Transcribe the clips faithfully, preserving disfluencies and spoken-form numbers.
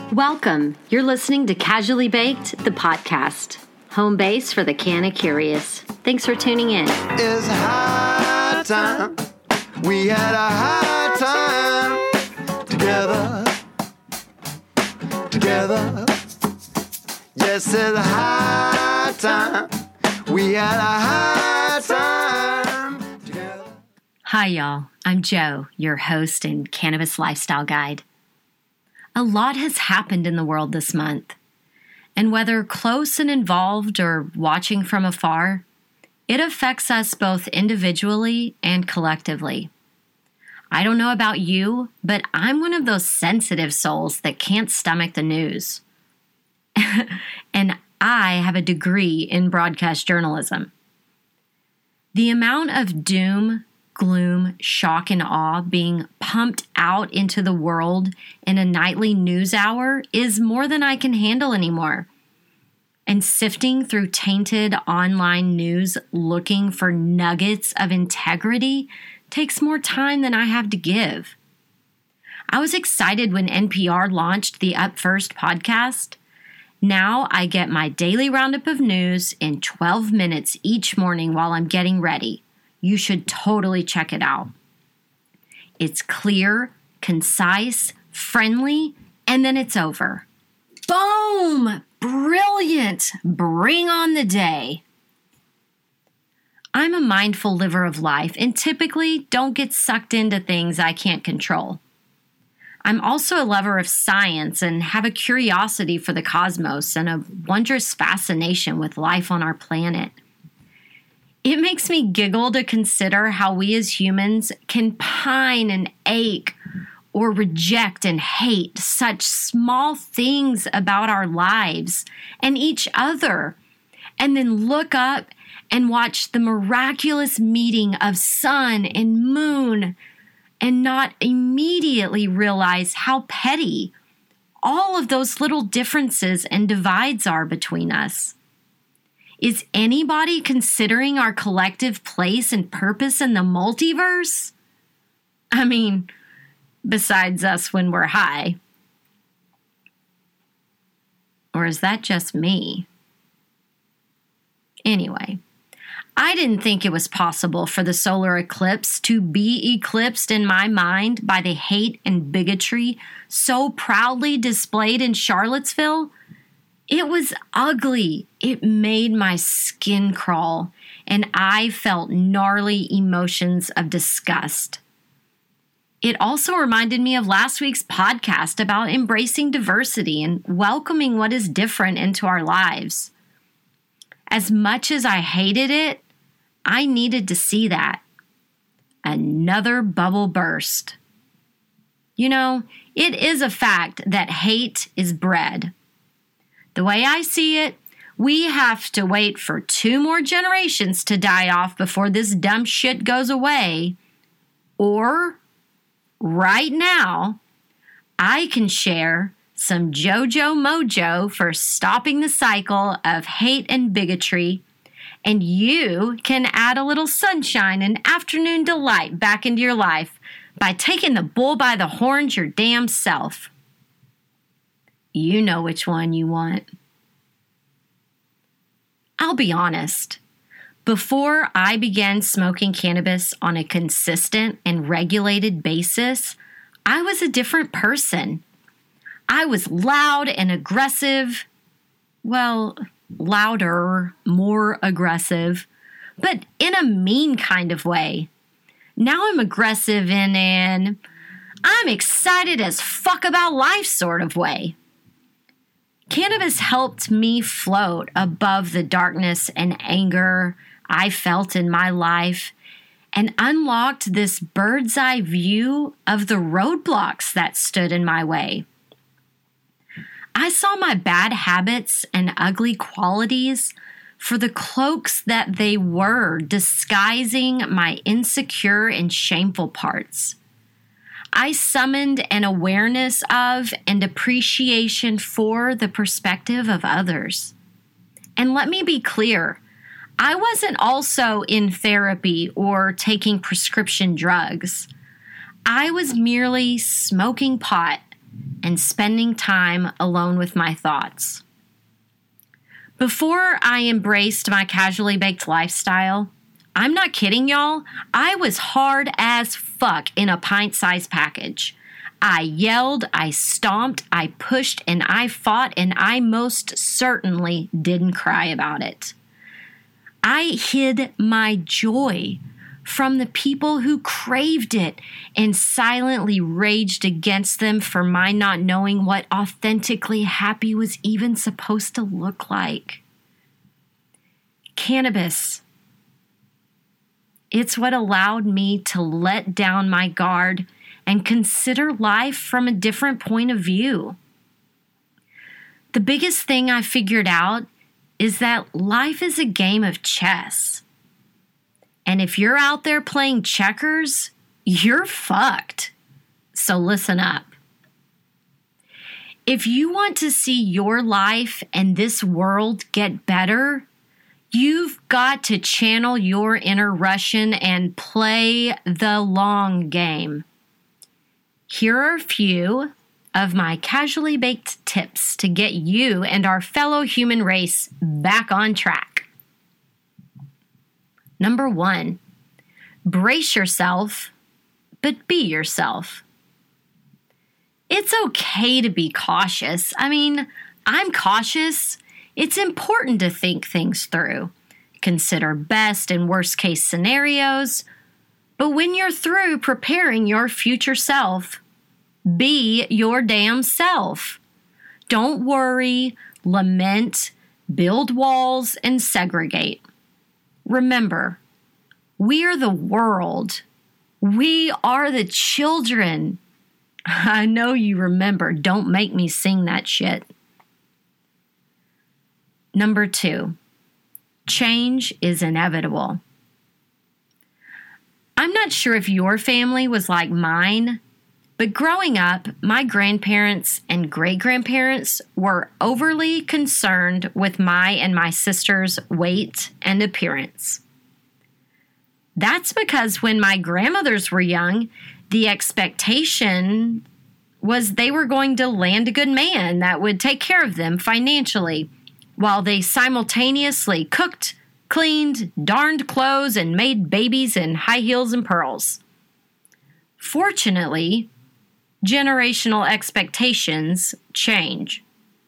Welcome. You're listening to Casually Baked, the podcast. Home base for the Canna Curious. Thanks for tuning in. It's high time. We had a high time together. Together. Yes, it's high time. We had a high time together. Hi, y'all. I'm Joe, your host and cannabis lifestyle guide. A lot has happened in the world this month, and whether close and involved or watching from afar, it affects us both individually and collectively. I don't know about you, but I'm one of those sensitive souls that can't stomach the news. And I have a degree in broadcast journalism. The amount of doom, gloom, shock, and awe being pumped out into the world in a nightly news hour is more than I can handle anymore. And sifting through tainted online news looking for nuggets of integrity takes more time than I have to give. I was excited when N P R launched the Up First podcast. Now I get my daily roundup of news in twelve minutes each morning while I'm getting ready. You should totally check it out. It's clear, concise, friendly, and then it's over. Boom! Brilliant! Bring on the day. I'm a mindful liver of life and typically don't get sucked into things I can't control. I'm also a lover of science and have a curiosity for the cosmos and a wondrous fascination with life on our planet. It makes me giggle to consider how we as humans can pine and ache or reject and hate such small things about our lives and each other, and then look up and watch the miraculous meeting of sun and moon and not immediately realize how petty all of those little differences and divides are between us. Is anybody considering our collective place and purpose in the multiverse? I mean, besides us when we're high. Or is that just me? Anyway, I didn't think it was possible for the solar eclipse to be eclipsed in my mind by the hate and bigotry so proudly displayed in Charlottesville. It was ugly. It made my skin crawl, and I felt gnarly emotions of disgust. It also reminded me of last week's podcast about embracing diversity and welcoming what is different into our lives. As much as I hated it, I needed to see that. Another bubble burst. You know, it is a fact that hate is bred. The way I see it, we have to wait for two more generations to die off before this dumb shit goes away. Or, right now, I can share some JoJo mojo for stopping the cycle of hate and bigotry, and you can add a little sunshine and afternoon delight back into your life by taking the bull by the horns your damn self. You know which one you want. I'll be honest. Before I began smoking cannabis on a consistent and regulated basis, I was a different person. I was loud and aggressive. Well, louder, more aggressive, but in a mean kind of way. Now I'm aggressive in an I'm excited as fuck about life sort of way. Cannabis helped me float above the darkness and anger I felt in my life and unlocked this bird's eye view of the roadblocks that stood in my way. I saw my bad habits and ugly qualities for the cloaks that they were, disguising my insecure and shameful parts. I summoned an awareness of and appreciation for the perspective of others. And let me be clear, I wasn't also in therapy or taking prescription drugs. I was merely smoking pot and spending time alone with my thoughts. Before I embraced my casually baked lifestyle, I'm not kidding, y'all, I was hard as fuck in a pint-sized package. I yelled, I stomped, I pushed, and I fought, and I most certainly didn't cry about it. I hid my joy from the people who craved it and silently raged against them for my not knowing what authentically happy was even supposed to look like. Cannabis. It's what allowed me to let down my guard and consider life from a different point of view. The biggest thing I figured out is that life is a game of chess. And if you're out there playing checkers, you're fucked. So listen up. If you want to see your life and this world get better, you've got to channel your inner Russian and play the long game. Here are a few of my casually baked tips to get you and our fellow human race back on track. Number one, brace yourself, but be yourself. It's okay to be cautious. I mean, I'm cautious. It's important to think things through, consider best and worst case scenarios. But when you're through preparing your future self, be your damn self. Don't worry, lament, build walls, and segregate. Remember, we are the world. We are the children. I know you remember. Don't make me sing that shit. Number two, change is inevitable. I'm not sure if your family was like mine, but growing up, my grandparents and great-grandparents were overly concerned with my and my sister's weight and appearance. That's because when my grandmothers were young, the expectation was they were going to land a good man that would take care of them financially, while they simultaneously cooked, cleaned, darned clothes, and made babies in high heels and pearls. Fortunately, generational expectations change.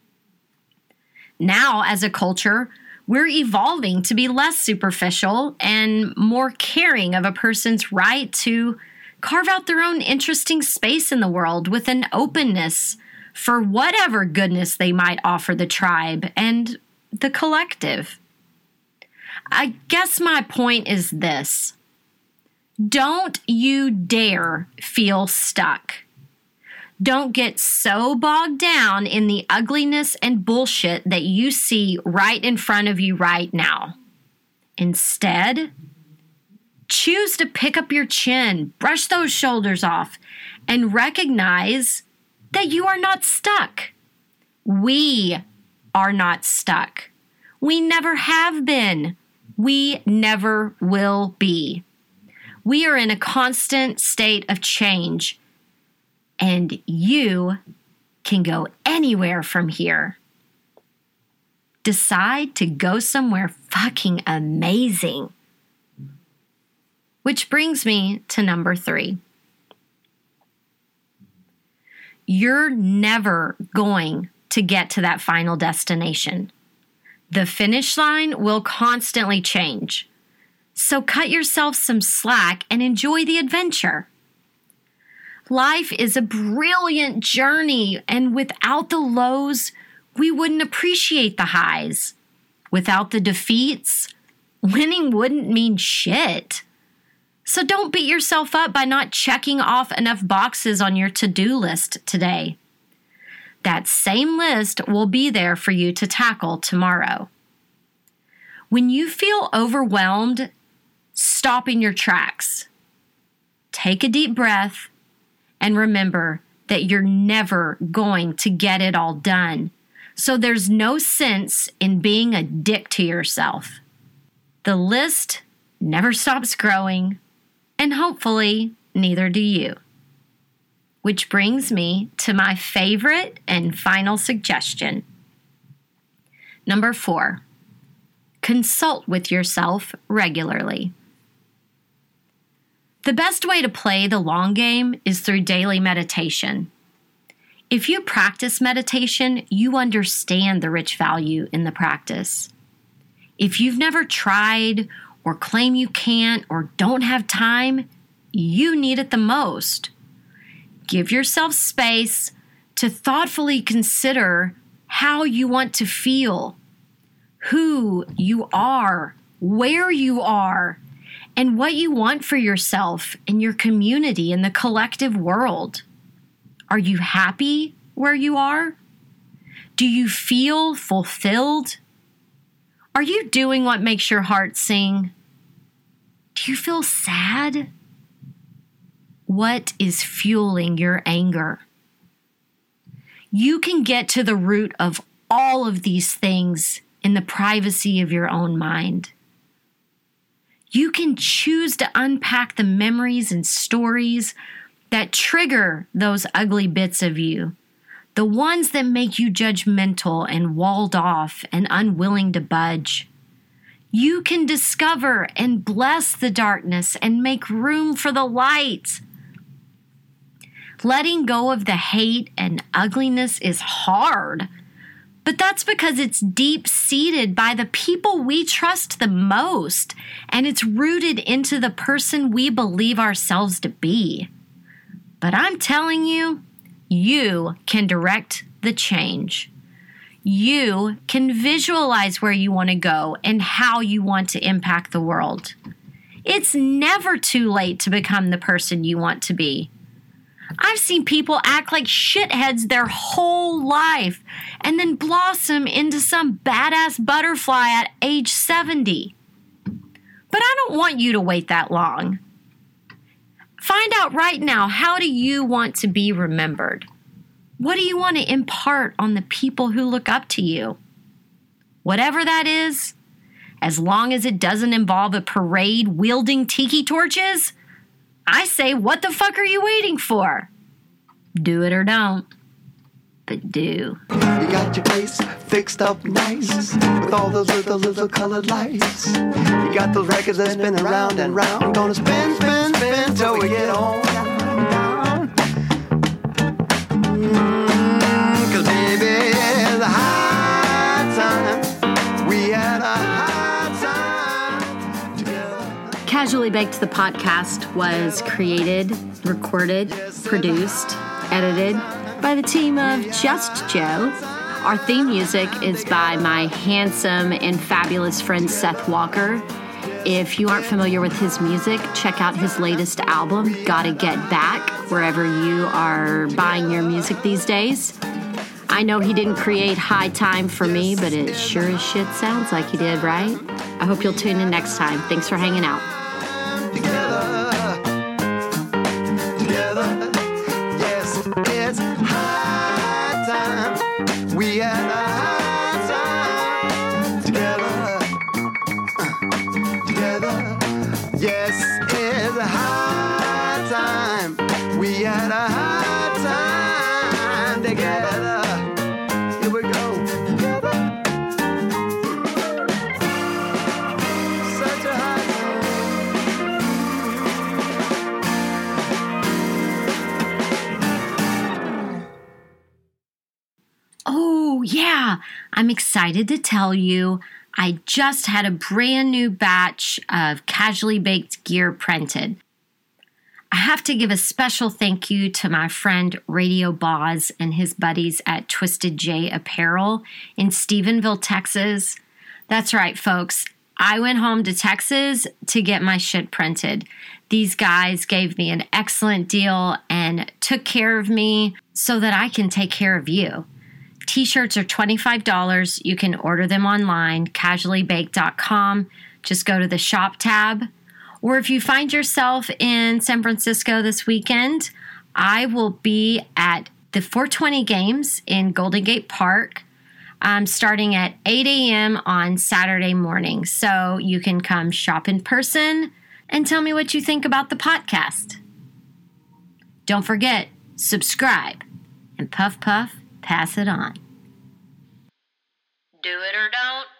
Now, as a culture, we're evolving to be less superficial and more caring of a person's right to carve out their own interesting space in the world with an openness for whatever goodness they might offer the tribe and the collective. I guess my point is this. Don't you dare feel stuck. Don't get so bogged down in the ugliness and bullshit that you see right in front of you right now. Instead, choose to pick up your chin, brush those shoulders off, and recognize that you are not stuck. We are not stuck. We never have been. We never will be. We are in a constant state of change. And you can go anywhere from here. Decide to go somewhere fucking amazing. Which brings me to number three. You're never going to get to that final destination. The finish line will constantly change. So cut yourself some slack and enjoy the adventure. Life is a brilliant journey, and without the lows, we wouldn't appreciate the highs. Without the defeats, winning wouldn't mean shit. So don't beat yourself up by not checking off enough boxes on your to-do list today. That same list will be there for you to tackle tomorrow. When you feel overwhelmed, stop in your tracks. Take a deep breath. And remember that you're never going to get it all done. So there's no sense in being a dick to yourself. The list never stops growing, and hopefully neither do you. Which brings me to my favorite and final suggestion. Number four, consult with yourself regularly. The best way to play the long game is through daily meditation. If you practice meditation, you understand the rich value in the practice. If you've never tried or claim you can't or don't have time, you need it the most. Give yourself space to thoughtfully consider how you want to feel, who you are, where you are, and what you want for yourself and your community and the collective world. Are you happy where you are? Do you feel fulfilled? Are you doing what makes your heart sing? Do you feel sad? What is fueling your anger? You can get to the root of all of these things in the privacy of your own mind. You can choose to unpack the memories and stories that trigger those ugly bits of you, the ones that make you judgmental and walled off and unwilling to budge. You can discover and bless the darkness and make room for the light. Letting go of the hate and ugliness is hard, but that's because it's deep-seated by the people we trust the most, and it's rooted into the person we believe ourselves to be. But I'm telling you, you can direct the change. You can visualize where you want to go and how you want to impact the world. It's never too late to become the person you want to be. I've seen people act like shitheads their whole life and then blossom into some badass butterfly at age seventy. But I don't want you to wait that long. Find out right now, how do you want to be remembered? What do you want to impart on the people who look up to you? Whatever that is, as long as it doesn't involve a parade wielding tiki torches, I say, what the fuck are you waiting for? Do it or don't, but do. You got your face fixed up nice with all those little, little colored lights. You got those records that spin around and round. I'm gonna spin, spin, spin till we get on down. Mm, Cause baby, it's a high time. We had a high time together. Casually Baked, the podcast, was created, recorded, produced, edited by the team of Just Joe. Our theme music is by my handsome and fabulous friend Seth Walker. If you aren't familiar with his music, check out his latest album, Gotta Get Back, wherever you are buying your music these days. I know he didn't create High Time for me, but it sure as shit sounds like he did, right? I hope you'll tune in next time. Thanks for hanging out. Together, together, yes, it's high time. We had a high time together, uh, together, yes, it's a high time. We had a high time together. Here we go, together. Such a high time. Oh, yeah, I'm excited to tell you I just had a brand new batch of Casually Baked gear printed. I have to give a special thank you to my friend Radio Boz and his buddies at Twisted J Apparel in Stephenville, Texas. That's right, folks. I went home to Texas to get my shit printed. These guys gave me an excellent deal and took care of me so that I can take care of you. T-shirts are twenty-five dollars. You can order them online, casually baked dot com. Just go to the shop tab. Or if you find yourself in San Francisco this weekend, I will be at the four twenty Games in Golden Gate Park, um, starting at eight a.m. on Saturday morning. So you can come shop in person and tell me what you think about the podcast. Don't forget, subscribe, and puff puff, pass it on. Do it or don't.